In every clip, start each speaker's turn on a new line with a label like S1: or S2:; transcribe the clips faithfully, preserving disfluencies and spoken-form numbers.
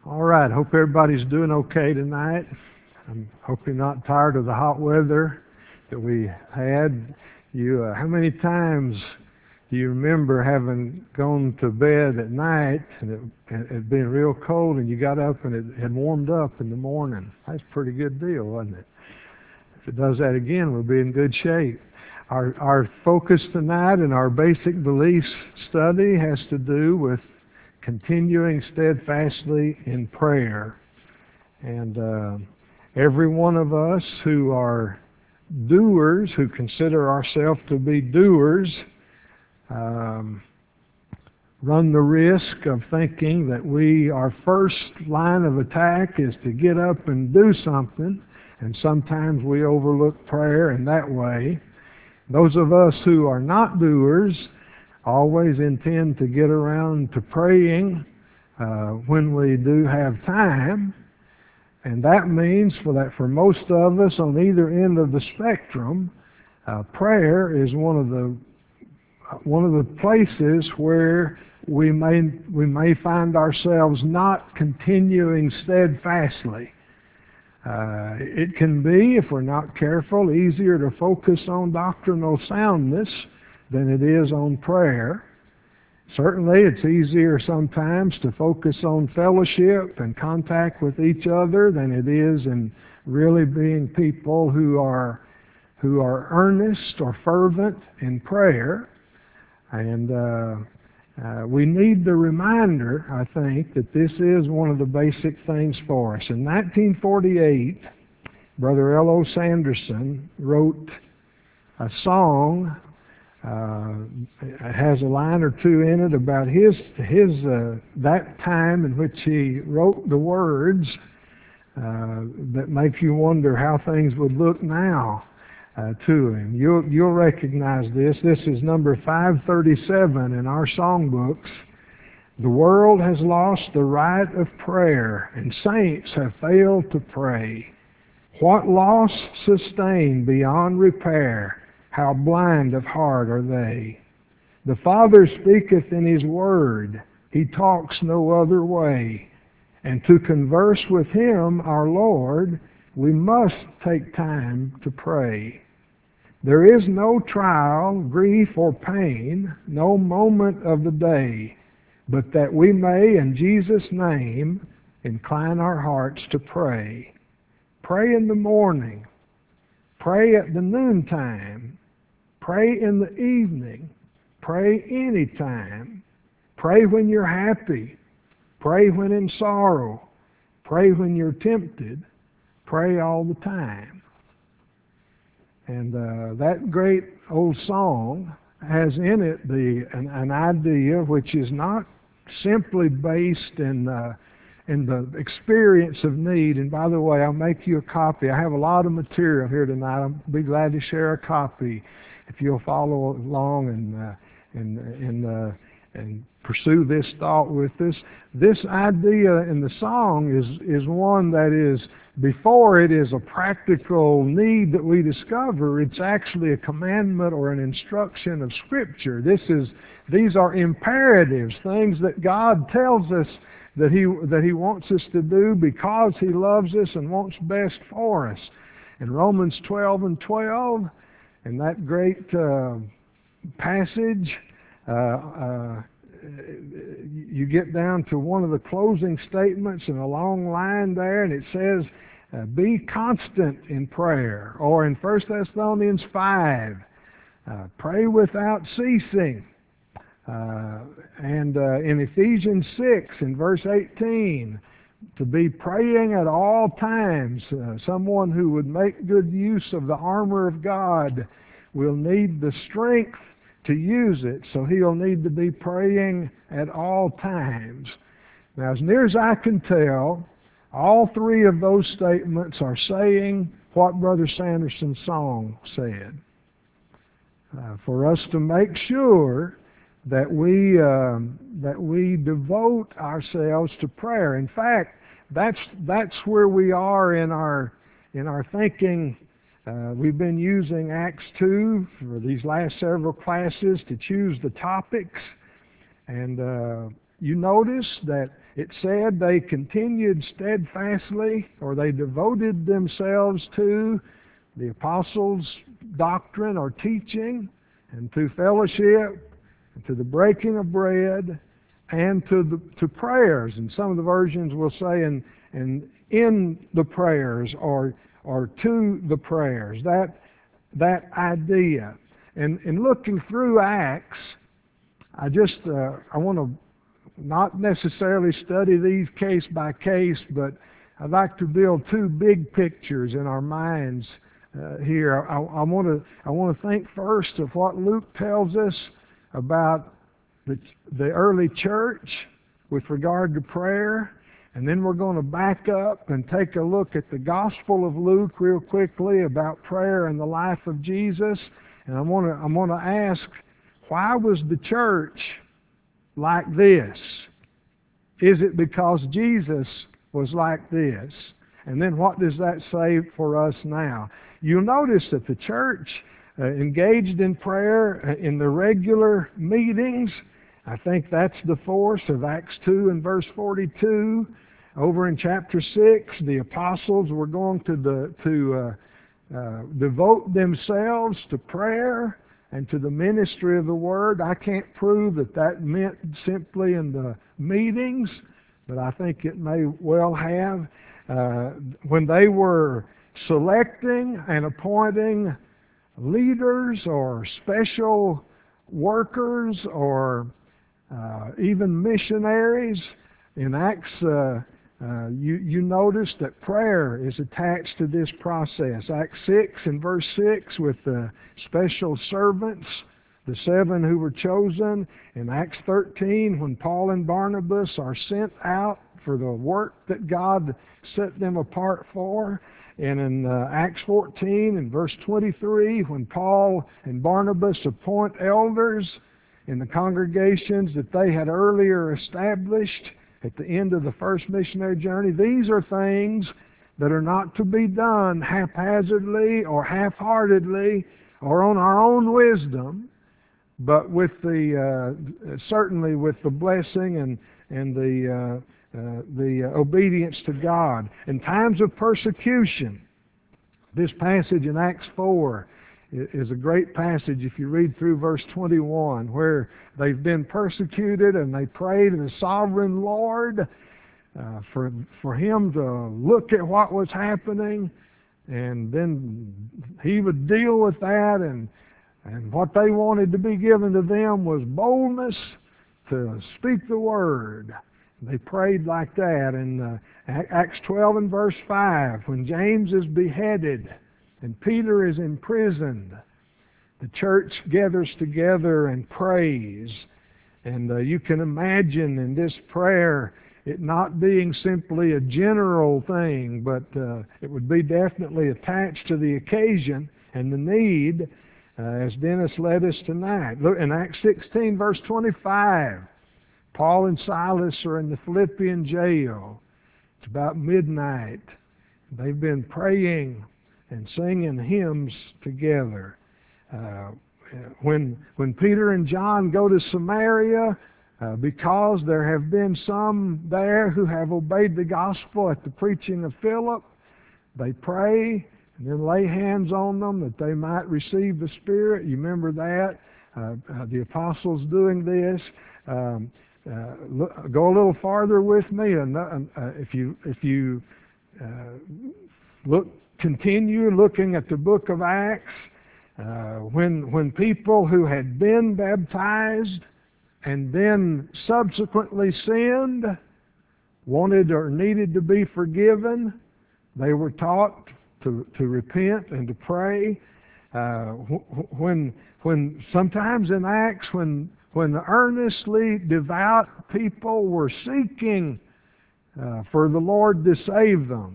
S1: All right, hope everybody's doing okay tonight. I hope you're not tired of the hot weather that we had. You, uh, how many times do you remember having gone to bed at night and it, it had been real cold and you got up and it had warmed up in the morning? That's a pretty good deal, wasn't it? If it does that again, we'll be in good shape. Our, our focus tonight and our basic beliefs study has to do with continuing steadfastly in prayer. And uh, every one of us who are doers, who consider ourselves to be doers, um, run the risk of thinking that we, our first line of attack is to get up and do something, and sometimes we overlook prayer in that way. Those of us who are not doers always intend to get around to praying uh, when we do have time, and that means for that for most of us on either end of the spectrum, uh, prayer is one of the one of the places where we may we may find ourselves not continuing steadfastly. Uh, it can be, if we're not careful, easier to focus on doctrinal soundness than it is on prayer. Certainly, it's easier sometimes to focus on fellowship and contact with each other than it is in really being people who are who are earnest or fervent in prayer. And uh, uh, we need the reminder, I think, that this is one of the basic things for us. In nineteen forty-eight, Brother L O Sanderson wrote a song. Uh, it has a line or two in it about his his uh, that time in which he wrote the words uh, that make you wonder how things would look now uh, to him. You'll you'll recognize this. This is number five thirty-seven in our songbooks. The world has lost the right of prayer, and saints have failed to pray. What loss sustained beyond repair? How blind of heart are they? The Father speaketh in His Word. He talks no other way. And to converse with Him, our Lord, we must take time to pray. There is no trial, grief, or pain, no moment of the day, but that we may, in Jesus' name, incline our hearts to pray. Pray in the morning. Pray at the noontime. Pray in the evening. Pray anytime. Pray when you're happy. Pray when in sorrow. Pray when you're tempted. Pray all the time. And uh, that great old song has in it the an, an idea which is not simply based in uh, in the experience of need. And by the way, I'll make you a copy. I have a lot of material here tonight. I'll be glad to share a copy if you'll follow along and uh, and and uh, and pursue this thought with us. This idea in the song is is one that is, before it is a practical need that we discover, it's actually a commandment or an instruction of Scripture. This is these are imperatives, things that God tells us that He that He wants us to do because He loves us and wants best for us. In Romans twelve and twelve, in that great uh, passage, uh, uh, you get down to one of the closing statements in a long line there, and it says, uh, be constant in prayer. Or in First Thessalonians five, uh, pray without ceasing. Uh, and uh, in Ephesians six, in verse eighteen, to be praying at all times. Uh, someone who would make good use of the armor of God will need the strength to use it, so he'll need to be praying at all times. Now, as near as I can tell, all three of those statements are saying what Brother Sanderson's song said. Uh, for us to make sure that we um, that we devote ourselves to prayer. In fact, that's that's where we are in our in our thinking. Uh, we've been using Acts two for these last several classes to choose the topics, and uh, you notice that it said they continued steadfastly, or they devoted themselves to the apostles' doctrine or teaching, and to fellowship, and to the breaking of bread, and to the to prayers. And some of the versions will say, and and in the prayers, or or to the prayers. That that idea. And in looking through Acts, I just uh, I want to not necessarily study these case by case, but I'd like to build two big pictures in our minds uh, here. I, I want to I want to think first of what Luke tells us about the the early church with regard to prayer, and then we're going to back up and take a look at the Gospel of Luke real quickly about prayer and the life of Jesus. And I want to I want to ask, why was the church like this? Is it because Jesus was like this? And then what does that say for us now? You'll notice that the church uh, engaged in prayer uh, in the regular meetings. I think that's the force of Acts two and verse forty-two. Over in chapter six, the apostles were going to the to uh, uh, devote themselves to prayer and to the ministry of the Word. I can't prove that that meant simply in the meetings, but I think it may well have. Uh, when they were selecting and appointing leaders or special workers or uh, even missionaries, in Acts uh, Uh, you, you notice that prayer is attached to this process. Acts six and verse six with the special servants, the seven who were chosen. In Acts thirteen, when Paul and Barnabas are sent out for the work that God set them apart for. And in uh, Acts fourteen and verse twenty-three, when Paul and Barnabas appoint elders in the congregations that they had earlier established at the end of the first missionary journey. These are things that are not to be done haphazardly or half-heartedly or on our own wisdom, but with the uh, certainly with the blessing and and the uh, uh, the obedience to God. In times of persecution, this passage in Acts four is a great passage if you read through verse twenty-one, where they've been persecuted and they pray to the sovereign Lord uh, for for Him to look at what was happening, and then He would deal with that. And and what they wanted to be given to them was boldness to speak the word. They prayed like that. In uh, Acts twelve and verse five, when James is beheaded and Peter is imprisoned, the church gathers together and prays. And uh, you can imagine in this prayer it not being simply a general thing, but uh, it would be definitely attached to the occasion and the need, uh, as Dennis led us tonight. Look, in Acts sixteen, verse twenty-five, Paul and Silas are in the Philippian jail. It's about midnight. They've been praying and singing hymns together. Uh, when when Peter and John go to Samaria, uh, because there have been some there who have obeyed the gospel at the preaching of Philip, they pray and then lay hands on them that they might receive the Spirit. You remember that? Uh, uh, the apostles doing this. Um, uh, look, go a little farther with me, and uh, if you if you uh, look. Continue looking at the book of Acts, uh, when when people who had been baptized and then subsequently sinned wanted or needed to be forgiven, they were taught to, to repent and to pray. Uh, when when sometimes in Acts, when when earnestly devout people were seeking uh, for the Lord to save them,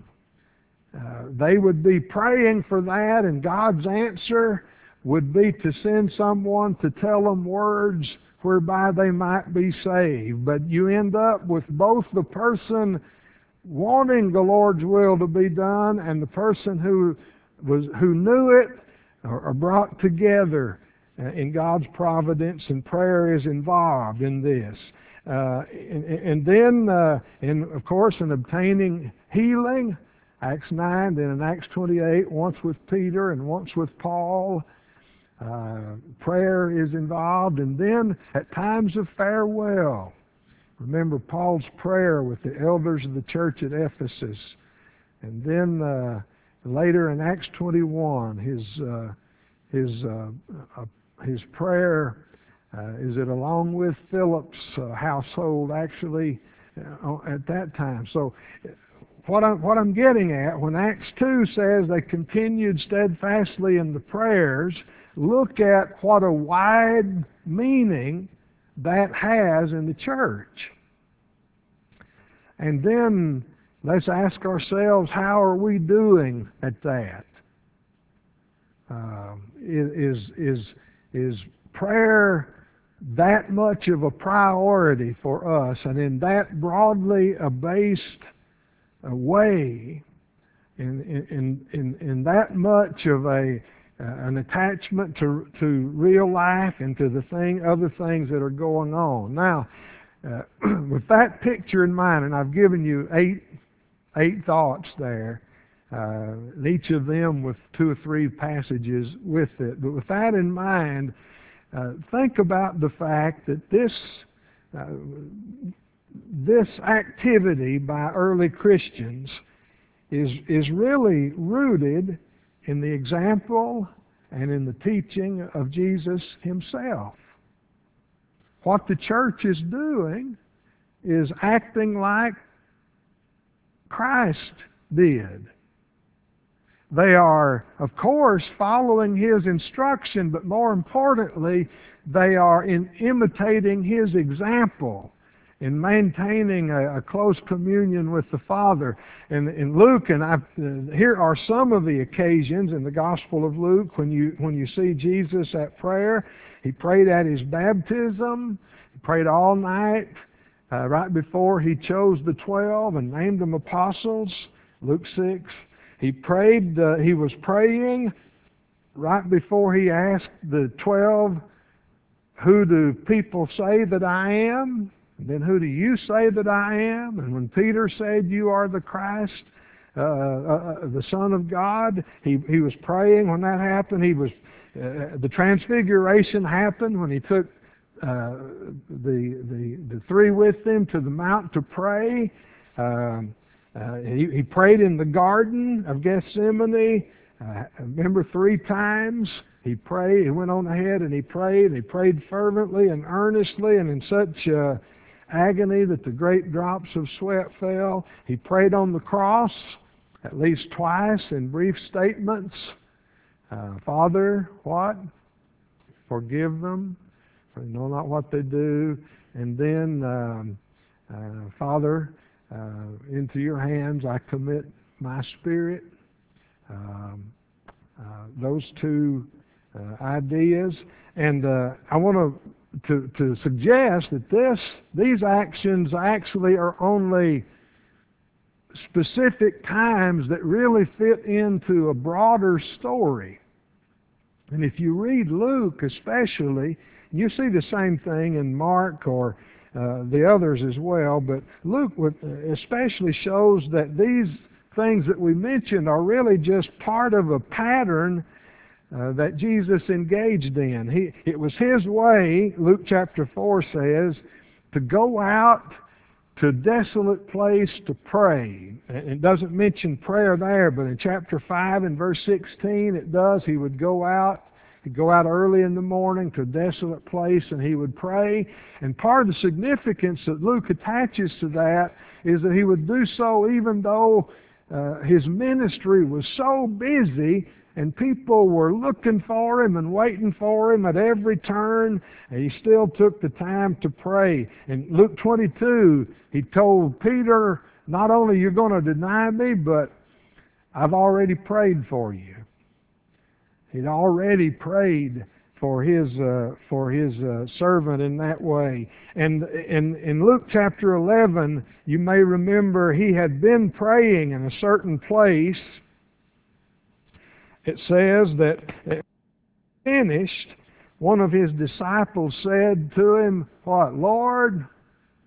S1: Uh, they would be praying for that, and God's answer would be to send someone to tell them words whereby they might be saved. But you end up with both the person wanting the Lord's will to be done and the person who was who knew it are brought together in God's providence, and prayer is involved in this. Uh, and, and then, uh, in, of course, in obtaining healing, Acts nine, then in Acts twenty-eight, once with Peter and once with Paul, uh, prayer is involved. And then at times of farewell, remember Paul's prayer with the elders of the church at Ephesus. And then uh, later in Acts twenty-one, his, uh, his, uh, uh, his prayer Uh, is it along with Philip's uh, household actually uh, at that time? So what I'm, what I'm getting at, when Acts two says they continued steadfastly in the prayers, look at what a wide meaning that has in the church. And then let's ask ourselves, how are we doing at that? Uh, is, is, is prayer that much of a priority for us, and in that broadly based uh, way, in, in, in, in that much of a uh, an attachment to, to real life and to the thing, other things that are going on. Now, uh, with that picture in mind, and I've given you eight, eight thoughts there, uh, each of them with two or three passages with it, but with that in mind, Uh, think about the fact that this, uh, this activity by early Christians is, is really rooted in the example and in the teaching of Jesus himself. What the church is doing is acting like Christ did. They are, of course, following his instruction, but more importantly, they are in imitating his example in maintaining a, a close communion with the Father. And in Luke, and I, uh, here are some of the occasions in the Gospel of Luke when you when you see Jesus at prayer. He prayed at his baptism. He prayed all night uh, right before he chose the twelve and named them apostles. Luke six. He prayed, uh, he was praying right before he asked the twelve, who do people say that I am? And then who do you say that I am? And when Peter said, you are the Christ, uh, uh, the Son of God, he, he was praying. When that happened, he was, uh, the transfiguration happened when he took uh, the, the, the three with him to the mount to pray. Um, Uh, he, he prayed in the Garden of Gethsemane. Uh, remember, three times he prayed. He went on ahead and he prayed. And he prayed fervently and earnestly and in such uh, agony that the great drops of sweat fell. He prayed on the cross at least twice in brief statements. Uh, Father, what? Forgive them, for they know not what they do. And then, um, uh, Father, Uh, into your hands I commit my spirit. Um, uh, those two uh, ideas. And uh, I want to, to to suggest that this these actions actually are only specific times that really fit into a broader story. And if you read Luke especially, you see the same thing in Mark or Uh, the others as well, but Luke would, especially shows that these things that we mentioned are really just part of a pattern uh, that Jesus engaged in. He, it was his way, Luke chapter four says, to go out to a desolate place to pray. It doesn't mention prayer there, but in chapter five and verse sixteen it does. He would go out He'd go out early in the morning to a desolate place and he would pray. And part of the significance that Luke attaches to that is that he would do so even though uh, his ministry was so busy and people were looking for him and waiting for him at every turn, and he still took the time to pray. In Luke twenty-two, he told Peter, not only you're going to deny me, but I've already prayed for you. He'd already prayed for his uh, for his uh, servant in that way. And in, in Luke chapter eleven, you may remember he had been praying in a certain place. It says that finished, one of his disciples said to him, what, Lord,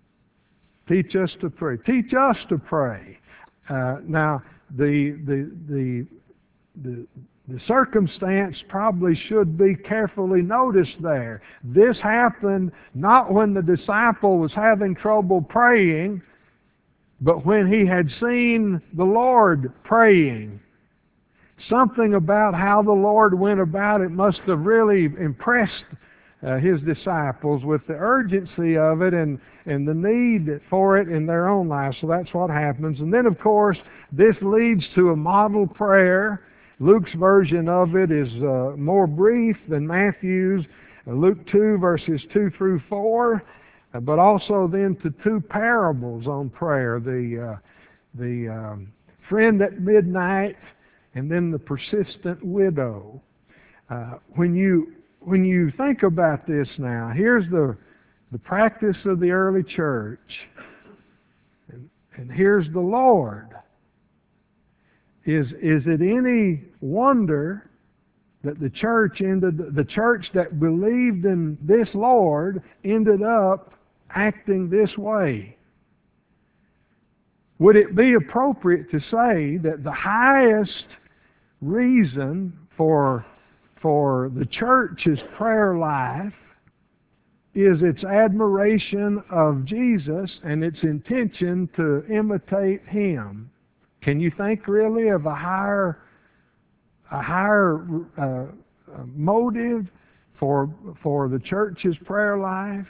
S1: Teach us to pray. Teach us to pray. Uh, now, the, the, the, the, the circumstance probably should be carefully noticed there. This happened not when the disciple was having trouble praying, but when he had seen the Lord praying. Something about how the Lord went about it must have really impressed uh, His disciples with the urgency of it and, and the need for it in their own lives. So that's what happens. And then, of course, this leads to a model prayer. Luke's version of it is uh, more brief than Matthew's. Uh, Luke two, verses two through four, uh, but also then to two parables on prayer. The, uh, the um, friend at midnight, and then the persistent widow. Uh, when you when you think about this now, here's the the practice of the early church, and, and here's the Lord. Is is it any wonder that the church ended the church that believed in this Lord ended up acting this way? Would it be appropriate to say that the highest reason for, for the church's prayer life is its admiration of Jesus and its intention to imitate Him? Can you think really of a higher, a higher uh, motive for, for the church's prayer life?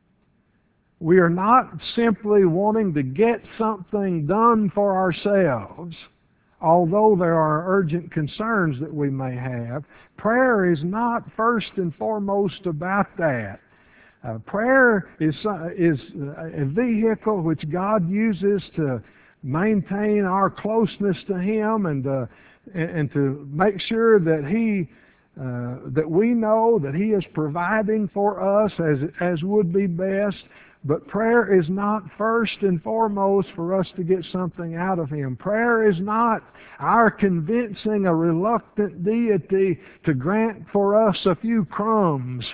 S1: We are not simply wanting to get something done for ourselves, although there are urgent concerns that we may have. Prayer is not first and foremost about that. Uh, prayer is, is a vehicle which God uses to maintain our closeness to Him and, uh, and to make sure that He uh, that we know that He is providing for us as, as would be best. But prayer is not first and foremost for us to get something out of Him. Prayer is not our convincing a reluctant deity to grant for us a few crumbs.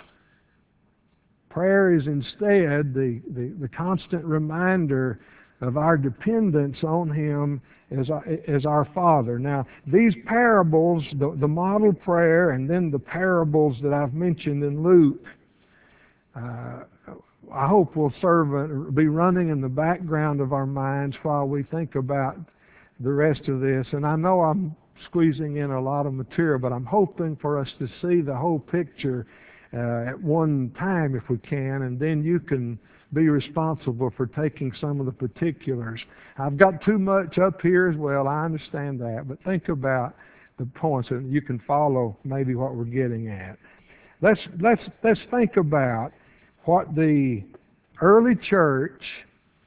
S1: Prayer is instead the, the, the constant reminder of our dependence on Him as our, as our Father. Now, these parables, the, the model prayer and then the parables that I've mentioned in Luke, uh, I hope will serve, be running in the background of our minds while we think about the rest of this. And I know I'm squeezing in a lot of material, but I'm hoping for us to see the whole picture uh, at one time if we can, and then you can be responsible for taking some of the particulars. I've got too much up here as well, I understand that, but think about the points and you can follow maybe what we're getting at. Let's, let's, let's think about what the early church,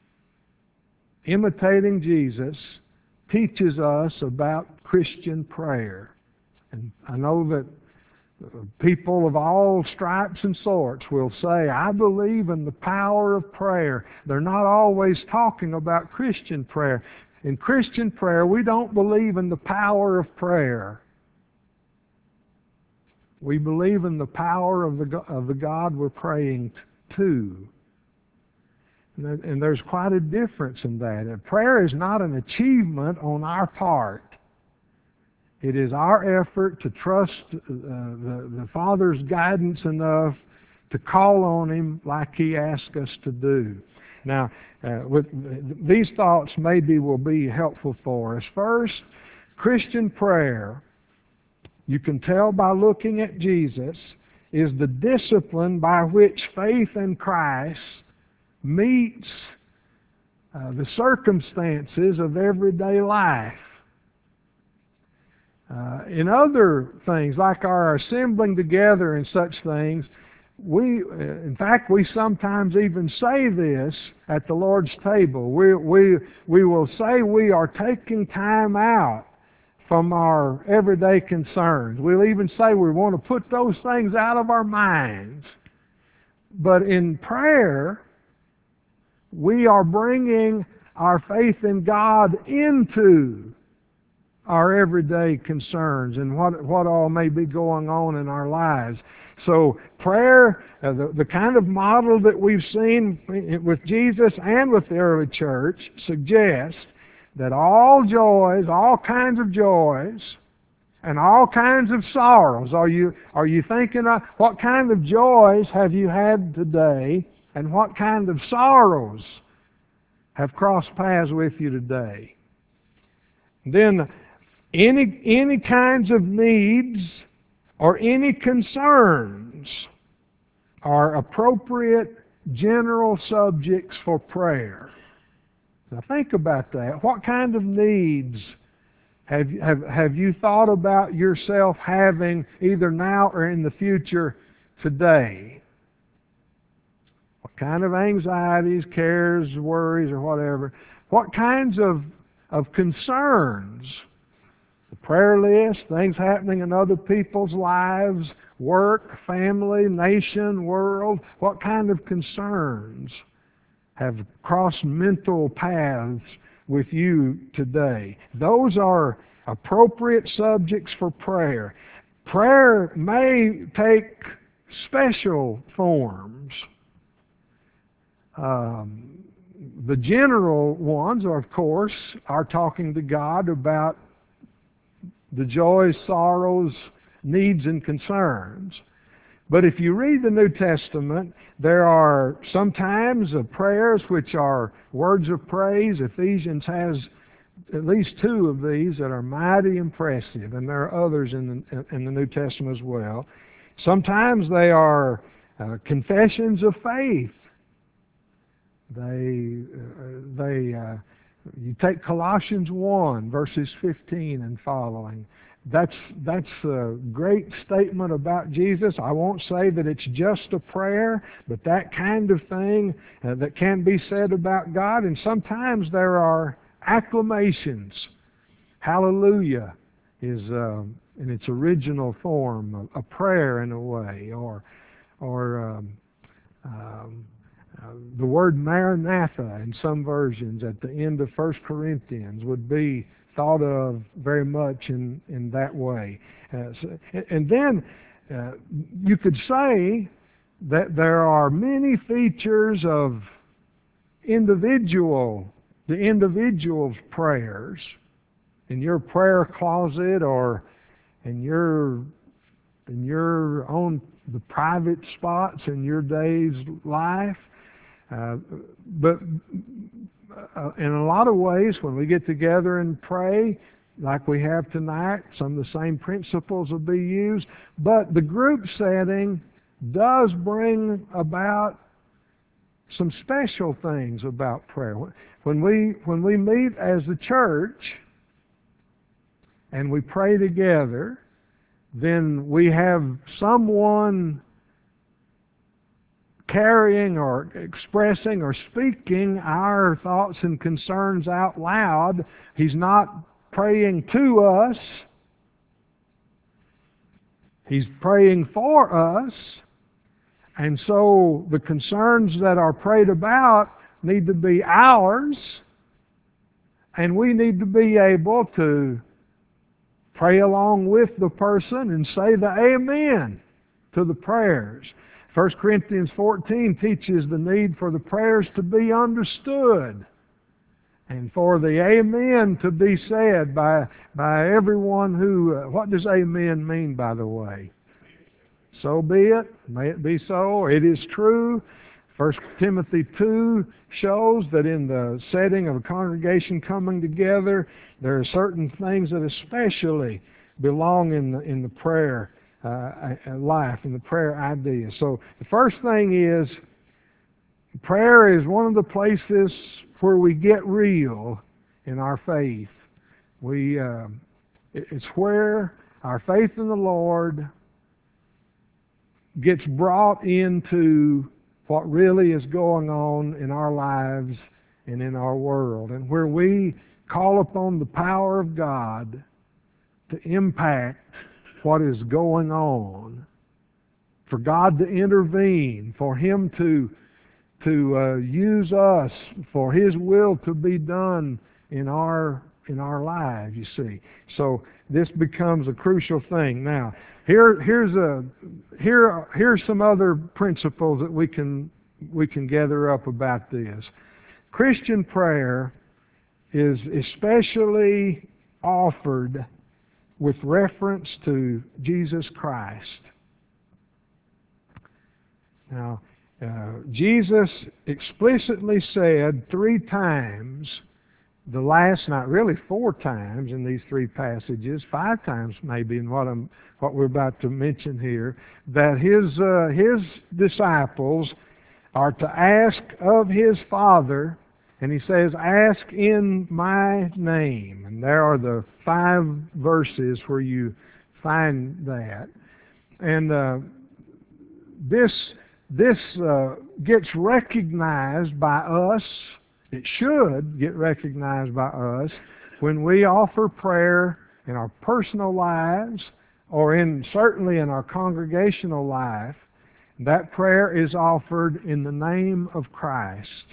S1: imitating Jesus, teaches us about Christian prayer. And I know that people of all stripes and sorts will say, I believe in the power of prayer. They're not always talking about Christian prayer. In Christian prayer, we don't believe in the power of prayer. We believe in the power of the, of the God we're praying to. And, and there's quite a difference in that. And prayer is not an achievement on our part. It is our effort to trust uh, the, the Father's guidance enough to call on Him like He asked us to do. Now, uh, with, these thoughts maybe will be helpful for us. First, Christian prayer, you can tell by looking at Jesus, is the discipline by which faith in Christ meets uh, the circumstances of everyday life. Uh, in other things, like our assembling together and such things, we, uh, in fact, we sometimes even say this at the Lord's table. We, we, we will say we are taking time out from our everyday concerns. We'll even say we want to put those things out of our minds. But in prayer, we are bringing our faith in God into our everyday concerns and what, what all may be going on in our lives. So prayer, uh, the, the kind of model that we've seen with Jesus and with the early church, suggests that all joys, all kinds of joys, and all kinds of sorrows. Are you, are you thinking of what kind of joys have you had today, and what kind of sorrows have crossed paths with you today? Then any, any kinds of needs or any concerns are appropriate general subjects for prayer. Now think about that. What kind of needs have, have, have you thought about yourself having either now or in the future today? What kind of anxieties, cares, worries, or whatever? What kinds of, of concerns? The prayer list, things happening in other people's lives, work, family, nation, world. What kind of concerns have crossed mental paths with you today? Those are appropriate subjects for prayer. Prayer may take special forms. Um, the general ones, are, of course, are talking to God about the joys, sorrows, needs, and concerns. But if you read the New Testament, there are sometimes uh, prayers which are words of praise. Ephesians has at least two of these that are mighty impressive, and there are others in the, in the New Testament as well. Sometimes they are uh, confessions of faith. They, uh, they, uh, you take Colossians one, verses fifteen and following. That's, that's a great statement about Jesus. I won't say that it's just a prayer, but that kind of thing uh, that can be said about God. And sometimes there are acclamations. Hallelujah is uh, in its original form a, a prayer in a way, or, or um, um, uh, the word Maranatha in some versions at the end of First Corinthians would be thought of very much in, in that way. Uh, so, and then uh, you could say that there are many features of individual, the individual's prayers in your prayer closet or in your, in your own, the private spots in your day's life. Uh, but uh, in a lot of ways, when we get together and pray, like we have tonight, some of the same principles will be used. But the group setting does bring about some special things about prayer. When we, when we meet as a church and we pray together, then we have someone carrying or expressing or speaking our thoughts and concerns out loud. He's not praying to us. He's praying for us. And so the concerns that are prayed about need to be ours, and we need to be able to pray along with the person and say the amen to the prayers. First Corinthians fourteen teaches the need for the prayers to be understood and for the amen to be said by, by everyone who, uh, what does amen mean, by the way? So be it, may it be so, it is true. First Timothy two shows that in the setting of a congregation coming together, there are certain things that especially belong in the, in the prayer Uh, life and the prayer idea. So the first thing is, prayer is one of the places where we get real in our faith. We, uh, it's where our faith in the Lord gets brought into what really is going on in our lives and in our world, and where we call upon the power of God to impact what is going on, for God to intervene, for Him to, to uh, use us, for His will to be done in our in our lives, you see. So this becomes a crucial thing. Now, here here's a here here's some other principles that we can we can gather up about this. Christian prayer is especially offered with reference to Jesus Christ. Now, uh, Jesus explicitly said three times, the last night, really four times in these three passages, five times maybe in what I'm, what we're about to mention here, that his uh, his disciples are to ask of his Father, and he says, "Ask in my name." And there are the five verses where you find that, and uh, this this uh, gets recognized by us. It should get recognized by us when we offer prayer in our personal lives or in certainly in our congregational life. That prayer is offered in the name of Christ.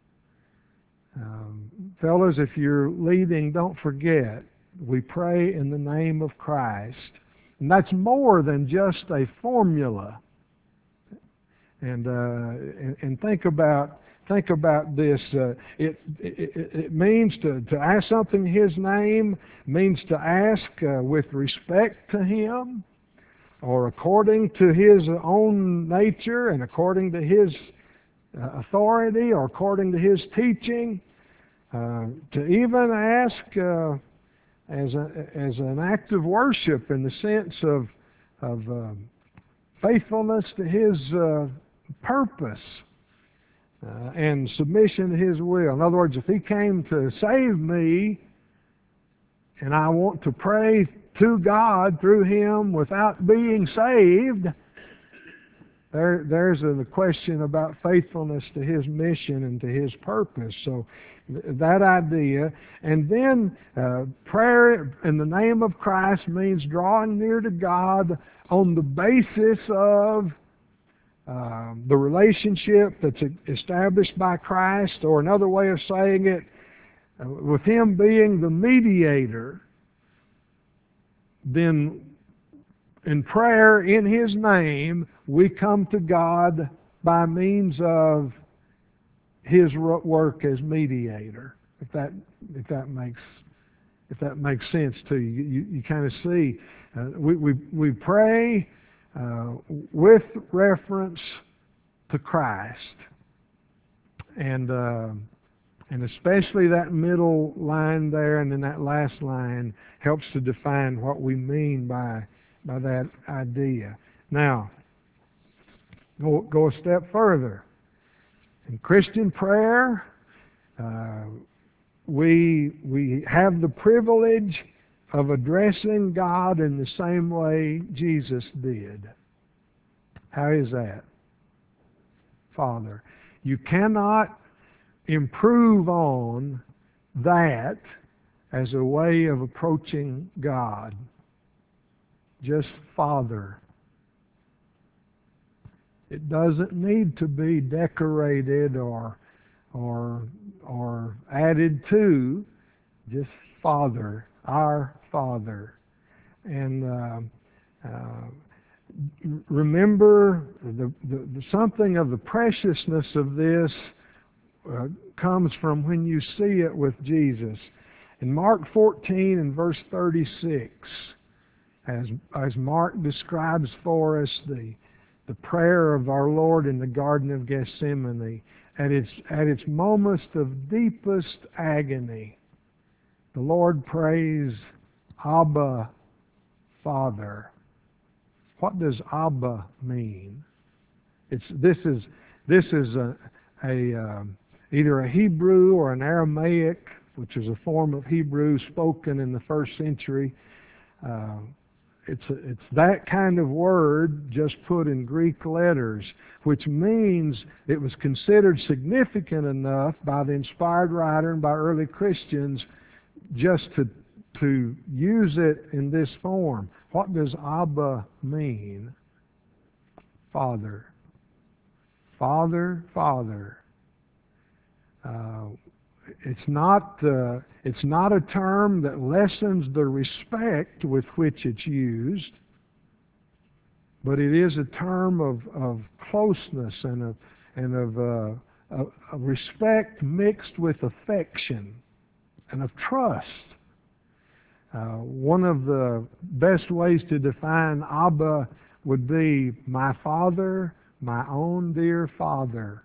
S1: Um, fellas, if you're leading, don't forget, we pray in the name of Christ. And that's more than just a formula. And, uh, and, and think about Think about this. Uh, it, it, it means to, to ask something in His name, means to ask uh, with respect to Him, or according to His own nature and according to His uh, authority, or according to His teaching. Uh, to even ask uh, as, a, as an act of worship in the sense of, of uh, faithfulness to His uh, purpose. Uh, and submission to His will. In other words, if He came to save me, and I want to pray to God through Him without being saved, there, there's a, the question about faithfulness to His mission and to His purpose. So th- that idea. And then uh, prayer in the name of Christ means drawing near to God on the basis of Um, the relationship that's established by Christ, or another way of saying it, uh, with Him being the mediator, then in prayer in His name, we come to God by means of His work as mediator. If that if that makes if that makes sense to you, you, you kind of see uh, we, we we pray Uh, with reference to Christ, and uh, and especially that middle line there, and then that last line helps to define what we mean by by that idea. Now, go go a step further. In Christian prayer, uh, we we have the privilege of addressing God in the same way Jesus did. How is that? Father. You cannot improve on that as a way of approaching God. Just Father. It doesn't need to be decorated or or or added to. Just Father. Our Father. And uh, uh, remember, the, the, the, something of the preciousness of this uh, comes from when you see it with Jesus. In Mark fourteen and verse thirty-six, as, as Mark describes for us the, the prayer of our Lord in the Garden of Gethsemane, at its, at its moments of deepest agony, the Lord prays, Abba, Father. What does Abba mean? It's this is this is a, a um, either a Hebrew or an Aramaic, which is a form of Hebrew spoken in the first century. Uh, it's a, it's that kind of word just put in Greek letters, which means it was considered significant enough by the inspired writer and by early Christians just to to use it in this form. What does Abba mean? Father. Father, Father. Uh, it's not uh, it's not a term that lessens the respect with which it's used, but it is a term of, of closeness and of and of uh, a, a respect mixed with affection and of trust. Uh, one of the best ways to define Abba would be my Father, my own dear Father.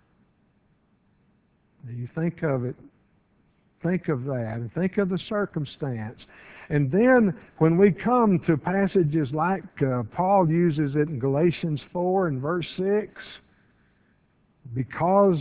S1: You think of it, think of that, and think of the circumstance. And then when we come to passages like uh, Paul uses it in Galatians four and verse six, because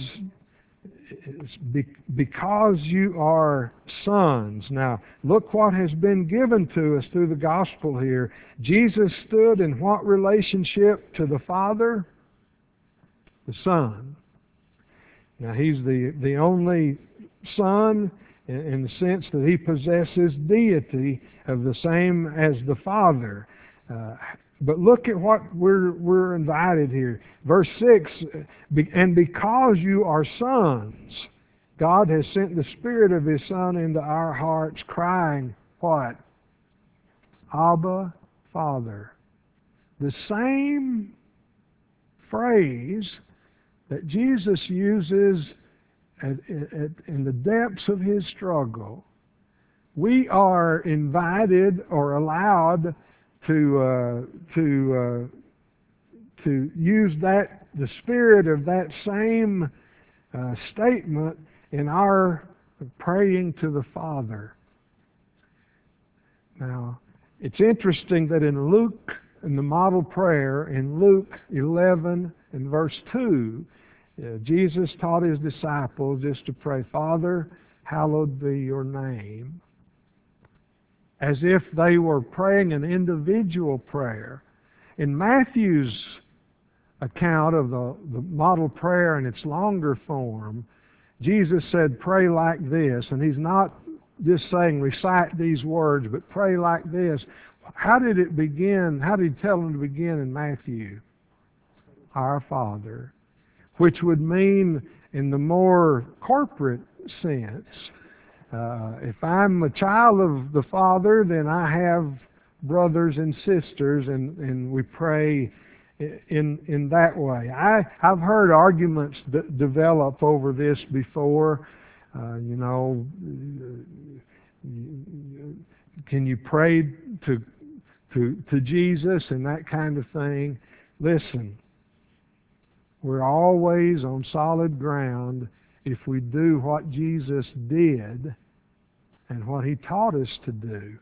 S1: because you are sons. Now, look what has been given to us through the gospel here. Jesus stood in what relationship to the Father? The Son. Now, He's the, the only Son in, in the sense that He possesses deity of the same as the Father. Uh, But look at what we're we're invited here. Verse six, and because you are sons, God has sent the Spirit of His Son into our hearts, crying, what? Abba, Father. The same phrase that Jesus uses at, at, in the depths of His struggle, we are invited or allowed to uh, to uh, to use that the spirit of that same uh, statement in our praying to the Father. Now, it's interesting that in Luke, in the model prayer, in Luke eleven and verse two, uh, Jesus taught His disciples just to pray, Father, hallowed be your name, as if they were praying an individual prayer. In Matthew's account of the, the model prayer in its longer form, Jesus said, pray like this, and He's not just saying recite these words, but pray like this. How did it begin? How did He tell them to begin in Matthew? Our Father, which would mean in the more corporate sense, Uh, if I'm a child of the Father, then I have brothers and sisters, and, and we pray in in that way. I, I've heard arguments d- develop over this before. Uh, you know, can you pray to to to Jesus and that kind of thing? Listen, we're always on solid ground if we do what Jesus did and what He taught us to do.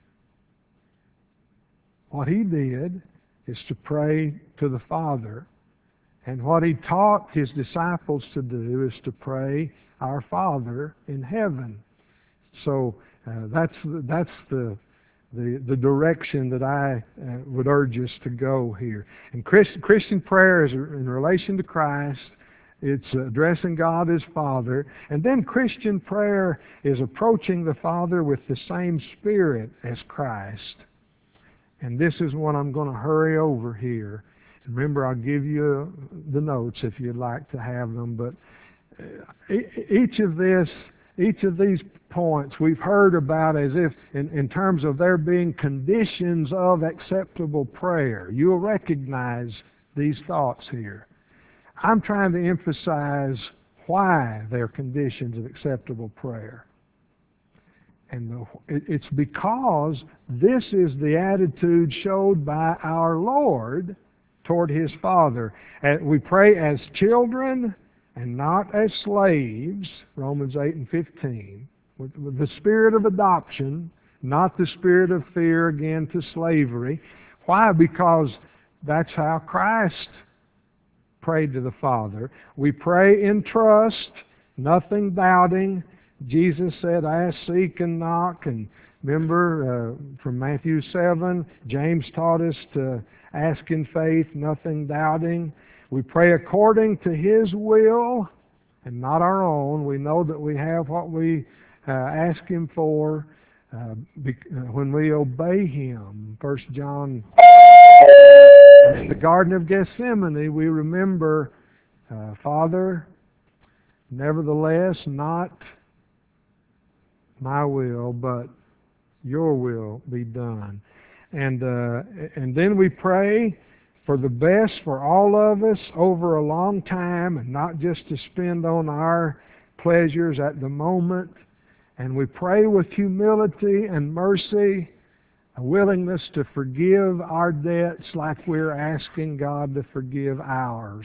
S1: What He did is to pray to the Father, and what He taught His disciples to do is to pray, Our Father in heaven. So uh, that's that's the the the direction that I uh, would urge us to go here. And Christ, Christian prayer is in relation to Christ. It's addressing God as Father. And then Christian prayer is approaching the Father with the same spirit as Christ. And this is what I'm going to hurry over here. Remember, I'll give you the notes if you'd like to have them. But each of this, each of these points we've heard about as if in, in terms of there being conditions of acceptable prayer. You'll recognize these thoughts here. I'm trying to emphasize why they're conditions of acceptable prayer. And the, it's because this is the attitude showed by our Lord toward His Father. And we pray as children and not as slaves, Romans eight and fifteen, with, with the spirit of adoption, not the spirit of fear, again, to slavery. Why? Because that's how Christ prayed to the Father. We pray in trust, nothing doubting. Jesus said, ask, seek, and knock. And remember uh, from Matthew seven, James taught us to ask in faith, nothing doubting. We pray according to His will and not our own. We know that we have what we uh, ask Him for uh, be, uh, when we obey Him. First John, in the Garden of Gethsemane, we remember, uh, Father, nevertheless, not my will, but your will be done. And uh, and then we pray for the best for all of us over a long time, and not just to spend on our pleasures at the moment. And we pray with humility and mercy, a willingness to forgive our debts like we're asking God to forgive ours.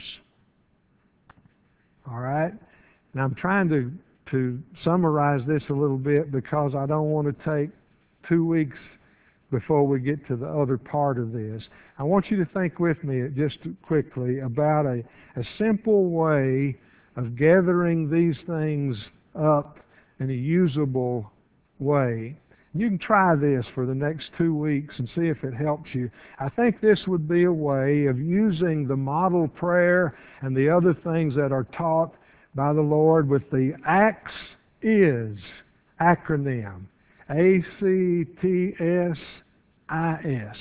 S1: All right? And I'm trying to, to summarize this a little bit because I don't want to take two weeks before we get to the other part of this. I want you to think with me just quickly about a, a simple way of gathering these things up in a usable way. You can try this for the next two weeks and see if it helps you. I think this would be a way of using the model prayer and the other things that are taught by the Lord with the ACTS IS acronym. A C T S I S.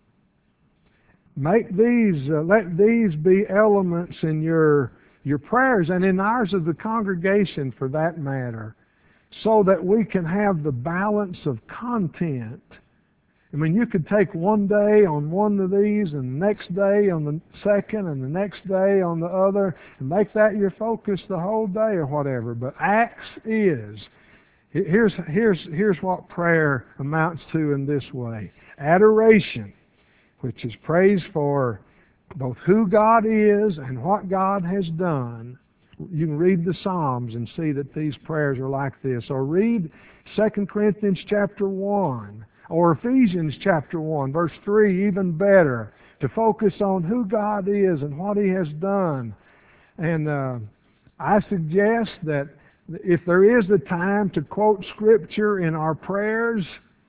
S1: Make these, uh, let these be elements in your, your prayers and in ours of the congregation for that matter, so that we can have the balance of content. I mean, you could take one day on one of these and the next day on the second and the next day on the other and make that your focus the whole day or whatever. But ACTS IS. Here's, here's, here's what prayer amounts to in this way. Adoration, which is praise for both who God is and what God has done. You can read the Psalms and see that these prayers are like this. Or read Second Corinthians chapter one. Or Ephesians chapter one, verse three, even better. To focus on who God is and what He has done. And uh, I suggest that if there is a time to quote Scripture in our prayers,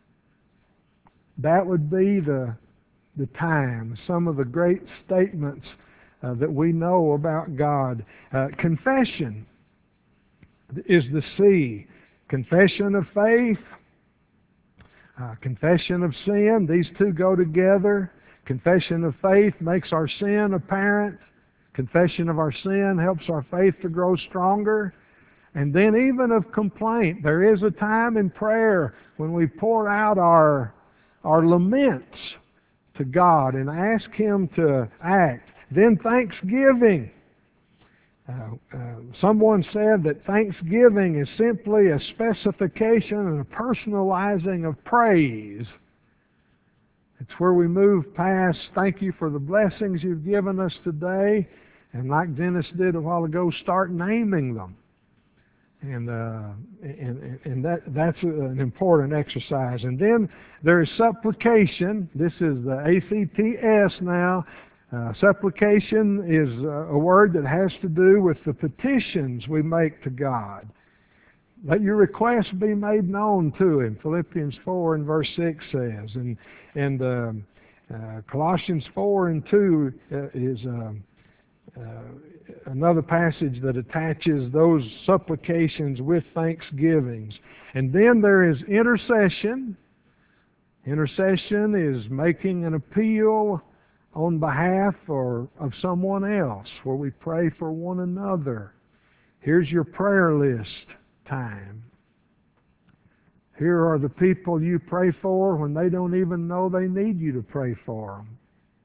S1: that would be the, the time. Some of the great statements uh, that we know about God. Uh, confession is the C. Confession of faith, uh, confession of sin. These two go together. Confession of faith makes our sin apparent. Confession of our sin helps our faith to grow stronger. And then even of complaint. There is a time in prayer when we pour out our, our laments to God and ask Him to act. Then thanksgiving. Uh, uh, someone said that thanksgiving is simply a specification and a personalizing of praise. It's where we move past, thank you for the blessings you've given us today, and like Dennis did a while ago, start naming them. And, uh, and, and that, that's an important exercise. And then there is supplication. This is the A C T S now. Uh, supplication is a word that has to do with the petitions we make to God. Let your requests be made known to Him, Philippians four and verse six says. And, and uh, uh, Colossians four and two uh, is uh, uh, another passage that attaches those supplications with thanksgivings. And then there is intercession. Intercession is making an appeal on behalf or of someone else, where we pray for one another. Here's your prayer list time. Here are the people you pray for when they don't even know they need you to pray for them.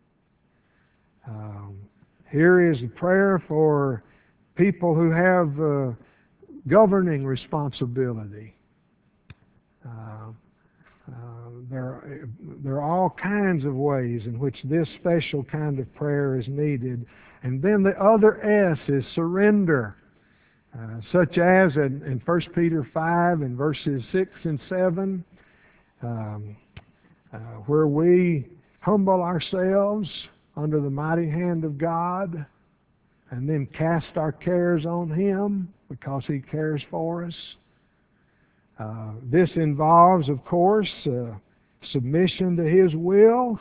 S1: Um, here is a prayer for people who have uh, governing responsibility. Uh, Uh, there, there are all kinds of ways in which this special kind of prayer is needed. And then the other S is surrender, uh, such as in, in First Peter five in verses six and seven, um, uh, where we humble ourselves under the mighty hand of God and then cast our cares on Him because He cares for us. Uh, this involves, of course, uh, submission to His will.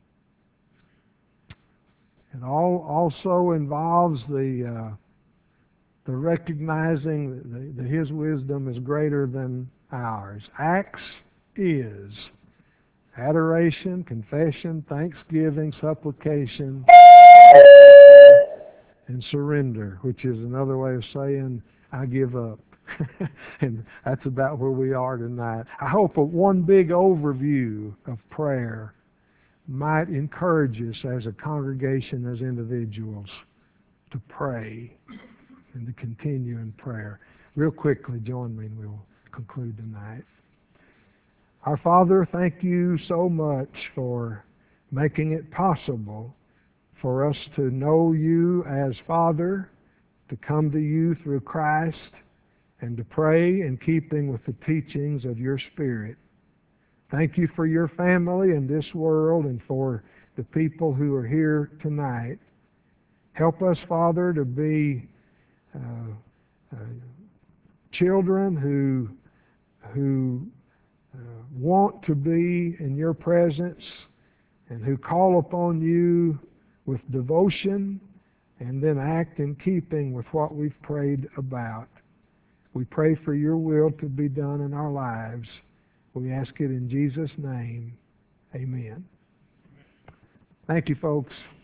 S1: It all also involves the uh, the recognizing that, that His wisdom is greater than ours. ACTS IS adoration, confession, thanksgiving, supplication, and surrender, which is another way of saying, I give up. And that's about where we are tonight. I hope a one big overview of prayer might encourage us as a congregation, as individuals, to pray and to continue in prayer. Real quickly, join me and we'll conclude tonight. Our Father, thank you so much for making it possible for us to know you as Father, to come to you through Christ, and to pray in keeping with the teachings of your Spirit. Thank you for your family in this world and for the people who are here tonight. Help us, Father, to be uh, uh, children who, who uh, want to be in your presence and who call upon you with devotion and then act in keeping with what we've prayed about. We pray for your will to be done in our lives. We ask it in Jesus' name. Amen. Thank you, folks.